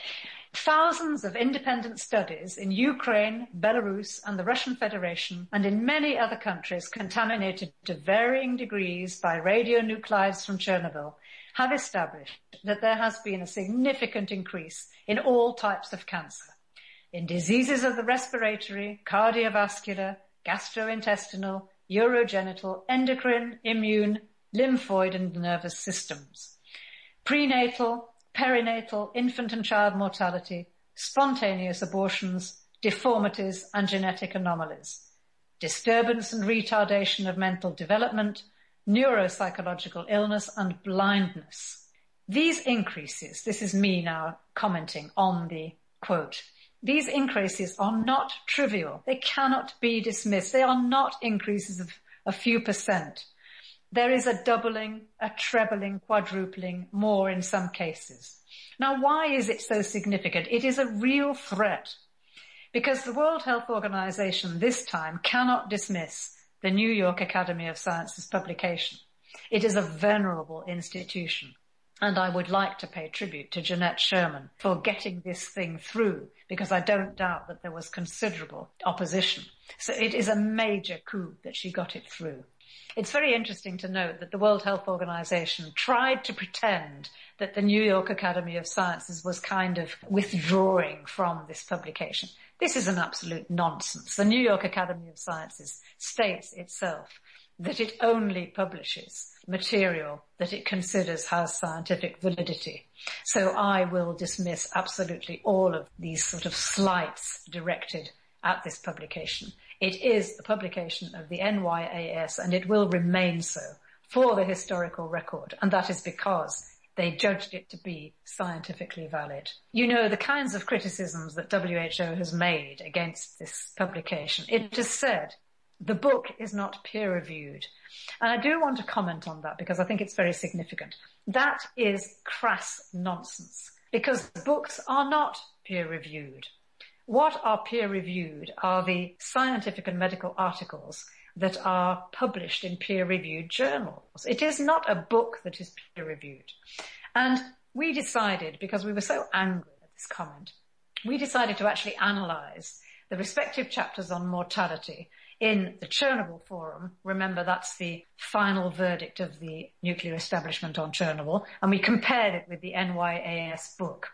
Thousands of independent studies in Ukraine, Belarus and the Russian Federation and in many other countries contaminated to varying degrees by radionuclides from Chernobyl have established that there has been a significant increase in all types of cancer, in diseases of the respiratory, cardiovascular, gastrointestinal, urogenital, endocrine, immune, lymphoid and nervous systems, prenatal, perinatal, infant and child mortality, spontaneous abortions, deformities and genetic anomalies, disturbance and retardation of mental development, neuropsychological illness and blindness. These increases, this is me now commenting on the quote, these increases are not trivial. They cannot be dismissed. They are not increases of a few percent. There is a doubling, a trebling, quadrupling, more in some cases. Now, why is it so significant? It is a real threat because the World Health Organization this time cannot dismiss the New York Academy of Sciences publication. It is a venerable institution. And I would like to pay tribute to Jeanette Sherman for getting this thing through, because I don't doubt that there was considerable opposition. So it is a major coup that she got it through. It's very interesting to note that the World Health Organization tried to pretend that the New York Academy of Sciences was kind of withdrawing from this publication. This is an absolute nonsense. The New York Academy of Sciences states itself that it only publishes material that it considers has scientific validity. So I will dismiss absolutely all of these sort of slights directed at this publication. It is a publication of the N Y A S and it will remain so for the historical record, and that is because they judged it to be scientifically valid. You know, the kinds of criticisms that W H O has made against this publication. It has said the book is not peer-reviewed. And I do want to comment on that because I think it's very significant. That is crass nonsense because books are not peer-reviewed. What are peer-reviewed are the scientific and medical articles that are published in peer-reviewed journals. It is not a book that is peer-reviewed. And we decided, because we were so angry at this comment, we decided to actually analyse the respective chapters on mortality in the Chernobyl Forum. Remember, that's the final verdict of the nuclear establishment on Chernobyl, and we compared it with the N Y A S book.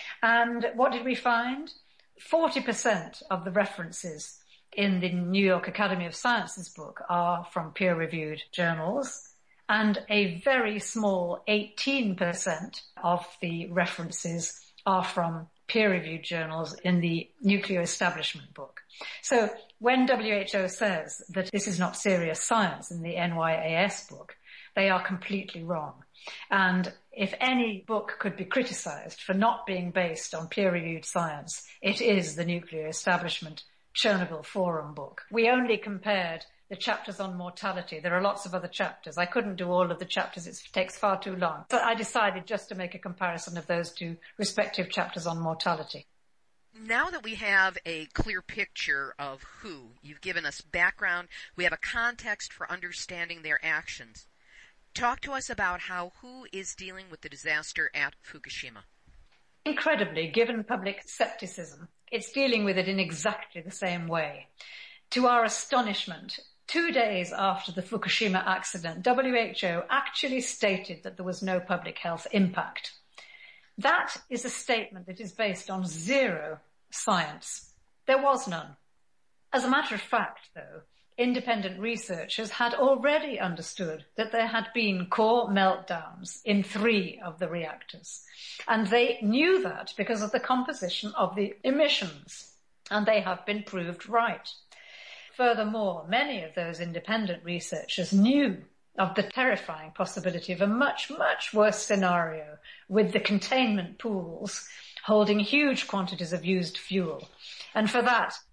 And what did we find? forty percent of the references in the New York Academy of Sciences book are from peer-reviewed journals, and a very small eighteen percent of the references are from peer-reviewed journals in the Nuclear Establishment book. So when W H O says that this is not serious science in the N Y A S book, they are completely wrong. And if any book could be criticised for not being based on peer-reviewed science, it is the Nuclear Establishment Chernobyl Forum book. We only compared the chapters on mortality. There are lots of other chapters. I couldn't do all of the chapters. It takes far too long. So I decided just to make a comparison of those two respective chapters on mortality. Now that we have a clear picture of W H O, you've given us background, we have a context for understanding their actions. Talk to us about how W H O is dealing with the disaster at Fukushima. Incredibly, given public scepticism, it's dealing with it in exactly the same way. To our astonishment, two days after the Fukushima accident, W H O actually stated that there was no public health impact. That is a statement that is based on zero science. There was none. As a matter of fact, though, independent researchers had already understood that there had been core meltdowns in three of the reactors. And they knew that because of the composition of the emissions. And they have been proved right. Furthermore, many of those independent researchers knew of the terrifying possibility of a much, much worse scenario with the containment pools holding huge quantities of used fuel. And for that,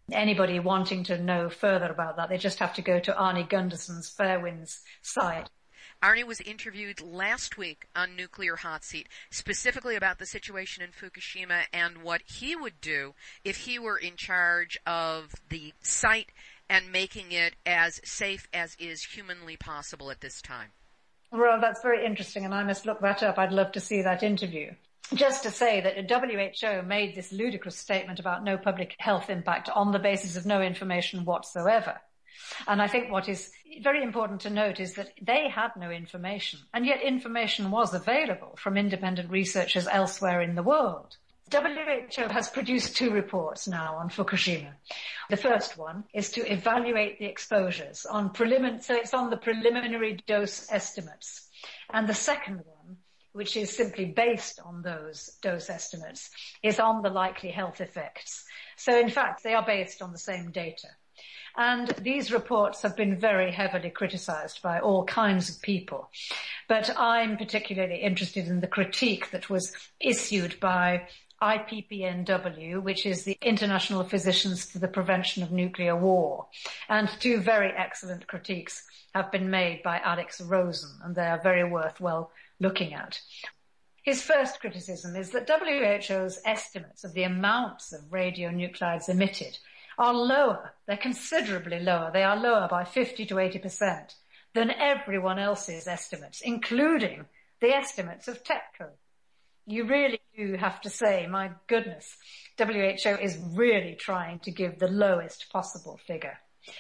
Anybody wanting to know further about that, they just have to go to Arnie Gunderson's Fairwinds site. Arnie was interviewed last week on Nuclear Hot Seat, specifically about the situation in Fukushima and what he would do if he were in charge of the site and making it as safe as is humanly possible at this time. Well, that's very interesting, and I must look that up. I'd love to see that interview. Just to say that the W H O made this ludicrous statement about no public health impact on the basis of no information whatsoever. And I think what is very important to note is that they had no information, and yet information was available from independent researchers elsewhere in the world. W H O has produced two reports now on Fukushima. The first one is to evaluate the exposures on prelimin- so it's on the preliminary dose estimates. And the second one, which is simply based on those dose estimates, is on the likely health effects. So in fact, they are based on the same data. And these reports have been very heavily criticized by all kinds of people. But I'm particularly interested in the critique that was issued by I P P N W, which is the International Physicians for the Prevention of Nuclear War. And two very excellent critiques have been made by Alex Rosen, and they are very worthwhile looking at. His first criticism is that W H O's estimates of the amounts of radionuclides emitted are lower. They're considerably lower. They are lower by fifty to eighty percent than everyone else's estimates, including the estimates of TEPCO. You really do have to say, my goodness, W H O is really trying to give the lowest possible figure.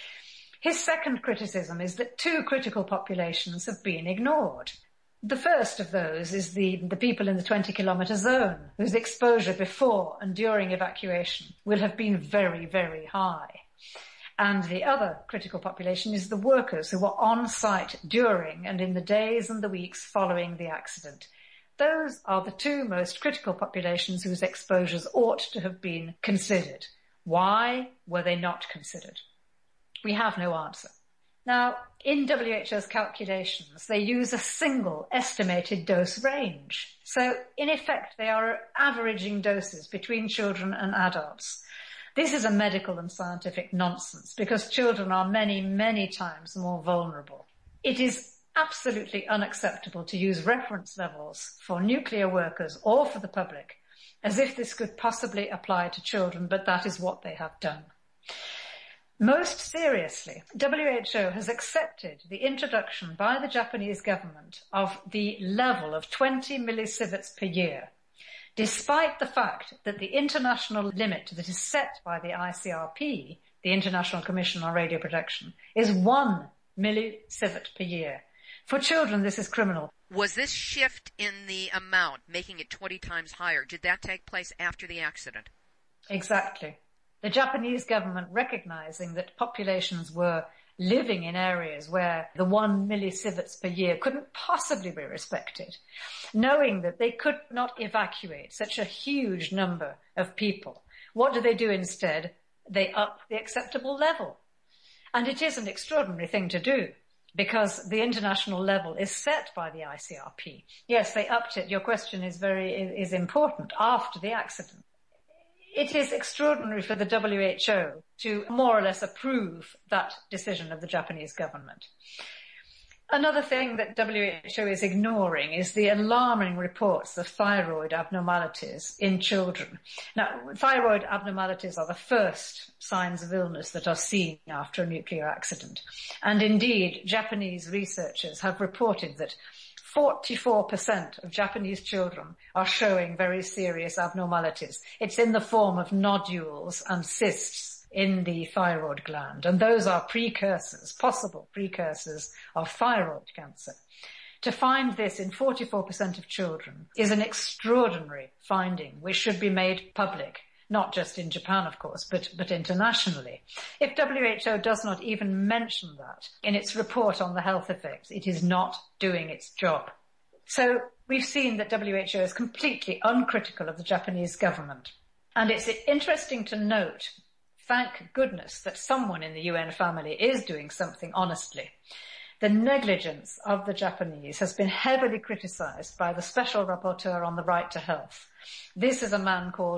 His second criticism is that two critical populations have been ignored. The first of those is the, the people in the twenty kilometre zone, whose exposure before and during evacuation will have been very, very high. And the other critical population is the workers who were on site during and in the days and the weeks following the accident. Those are the two most critical populations whose exposures ought to have been considered. Why were they not considered? We have no answer. Now, in W H O's calculations, they use a single estimated dose range. So, in effect, they are averaging doses between children and adults. This is a medical and scientific nonsense because children are many, many times more vulnerable. It is absolutely unacceptable to use reference levels for nuclear workers or for the public as if this could possibly apply to children, but that is what they have done. Most seriously, W H O has accepted the introduction by the Japanese government of the level of twenty millisieverts per year, despite the fact that the international limit that is set by the I C R P, the International Commission on Radio Protection, is one millisievert per year. For children, this is criminal. Was this shift in the amount, making it twenty times higher, did that take place after the accident? Exactly. The Japanese government, recognizing that populations were living in areas where the one millisieverts per year couldn't possibly be respected, knowing that they could not evacuate such a huge number of people, what do they do instead? They up the acceptable level. And it is an extraordinary thing to do, because the international level is set by the I C R P. Yes, they upped it. Your question is very is important after the accident. It is extraordinary for the W H O to more or less approve that decision of the Japanese government. Another thing that W H O is ignoring is the alarming reports of thyroid abnormalities in children. Now, thyroid abnormalities are the first signs of illness that are seen after a nuclear accident. And indeed, Japanese researchers have reported that forty-four percent of Japanese children are showing very serious abnormalities. It's in the form of nodules and cysts in the thyroid gland, and those are precursors, possible precursors of thyroid cancer. To find this in forty-four percent of children is an extraordinary finding which should be made public, not just in Japan, of course, but, but internationally. If W H O does not even mention that in its report on the health effects, it is not doing its job. So we've seen that W H O is completely uncritical of the Japanese government. And it's interesting to note, thank goodness, that someone in the U N family is doing something honestly. The negligence of the Japanese has been heavily criticized by the Special Rapporteur on the Right to Health. This is a man called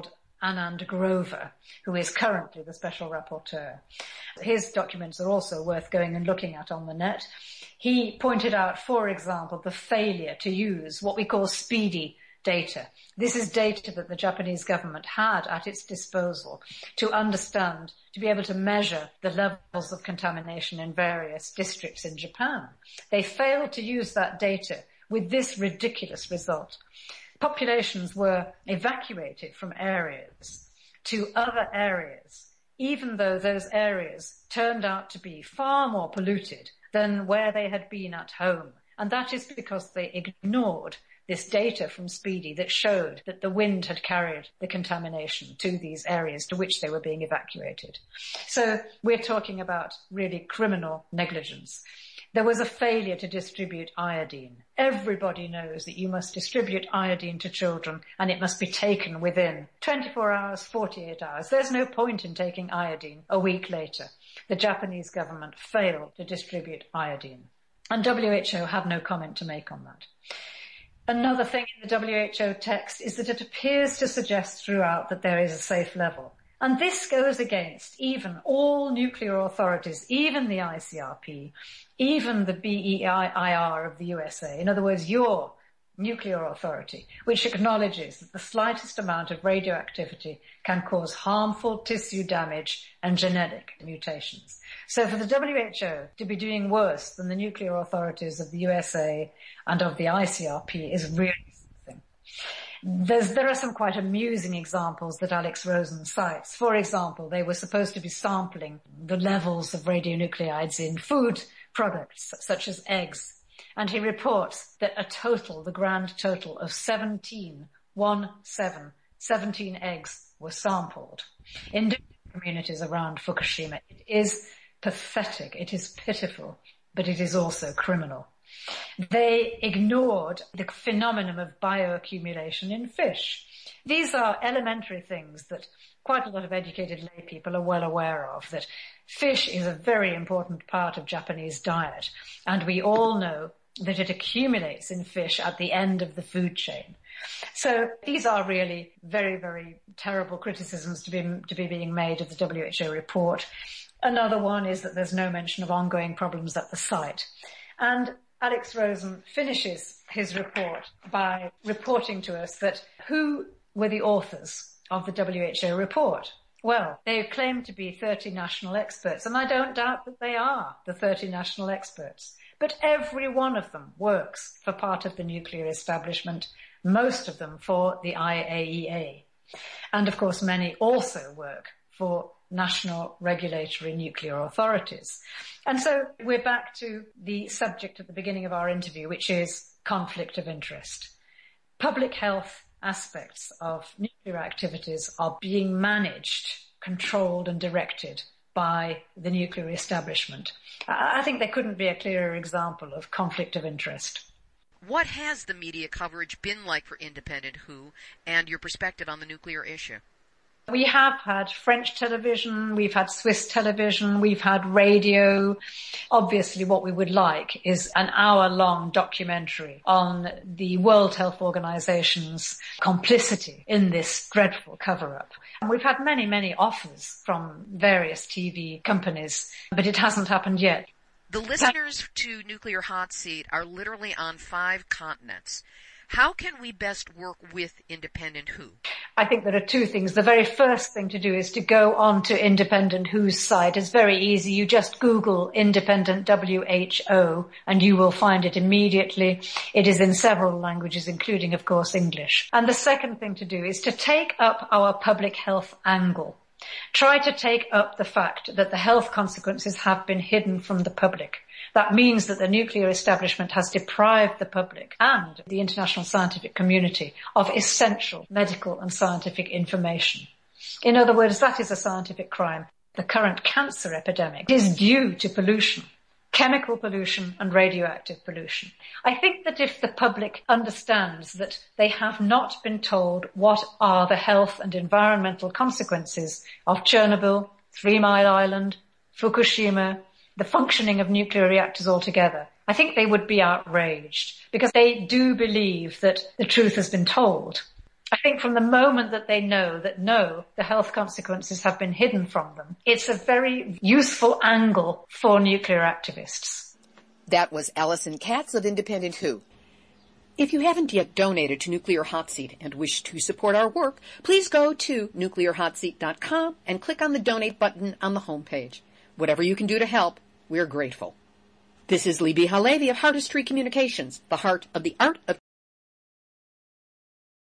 Anand Grover, who is currently the Special Rapporteur. His documents are also worth going and looking at on the net. He pointed out, for example, the failure to use what we call speedy data. This is data that the Japanese government had at its disposal to understand, to be able to measure the levels of contamination in various districts in Japan. They failed to use that data with this ridiculous result. Populations were evacuated from areas to other areas, even though those areas turned out to be far more polluted than where they had been at home. And that is because they ignored this data from Speedy that showed that the wind had carried the contamination to these areas to which they were being evacuated. So we're talking about really criminal negligence. There was a failure to distribute iodine. Everybody knows that you must distribute iodine to children and it must be taken within twenty-four hours, forty-eight hours. There's no point in taking iodine a week later. The Japanese government failed to distribute iodine. And W H O had no comment to make on that. Another thing in the W H O text is that it appears to suggest throughout that there is a safe level. And this goes against even all nuclear authorities, even the I C R P, even the B E I R of the U S A. In other words, your nuclear authority, which acknowledges that the slightest amount of radioactivity can cause harmful tissue damage and genetic mutations. So for the W H O to be doing worse than the nuclear authorities of the U S A and of the I C R P is really something. There's, there are some quite amusing examples that Alex Rosen cites. For example, they were supposed to be sampling the levels of radionuclides in food products, such as eggs. And he reports that a total, the grand total of seventeen, one, seven, seventeen eggs were sampled in different communities around Fukushima. It is pathetic, it is pitiful, but it is also criminal. They ignored the phenomenon of bioaccumulation in fish. These are elementary things that quite a lot of educated lay people are well aware of, that fish is a very important part of Japanese diet, and we all know that it accumulates in fish at the end of the food chain. So these are really very, very terrible criticisms to be, to be being made of the W H O report. Another one is that there's no mention of ongoing problems at the site. And Alex Rosen finishes his report by reporting to us that who were the authors of the W H O report? Well, they claim to be thirty national experts, and I don't doubt that they are the thirty national experts. But every one of them works for part of the nuclear establishment, most of them for the I A E A. And of course, many also work for national regulatory nuclear authorities. And so we're back to the subject at the beginning of our interview, which is conflict of interest. Public health aspects of nuclear activities are being managed, controlled and directed by the nuclear establishment. I think there couldn't be a clearer example of conflict of interest. What has the media coverage been like for Independent W H O and your perspective on the nuclear issue? We have had French television, we've had Swiss television, we've had radio. Obviously, what we would like is an hour-long documentary on the World Health Organization's complicity in this dreadful cover-up. And we've had many, many offers from various T V companies, but it hasn't happened yet. The listeners to Nuclear Hot Seat are literally on five continents. How can we best work with Independent W H O? I think there are two things. The very first thing to do is to go on to Independent W H O's site. It's very easy. You just Google Independent W H O and you will find it immediately. It is in several languages, including, of course, English. And the second thing to do is to take up our public health angle. Try to take up the fact that the health consequences have been hidden from the public. That means that the nuclear establishment has deprived the public and the international scientific community of essential medical and scientific information. In other words, that is a scientific crime. The current cancer epidemic is due to pollution, chemical pollution and radioactive pollution. I think that if the public understands that they have not been told what are the health and environmental consequences of Chernobyl, Three Mile Island, Fukushima, the functioning of nuclear reactors altogether, I think they would be outraged because they do believe that the truth has been told. I think from the moment that they know that no, the health consequences have been hidden from them, it's a very useful angle for nuclear activists. That was Alison Katz of Independent Who. If you haven't yet donated to Nuclear Hot Seat and wish to support our work, please go to nuclear hot seat dot com and click on the donate button on the homepage. Whatever you can do to help, we're grateful. This is Libbe HaLevy of Heartistry Communications, the heart of the art of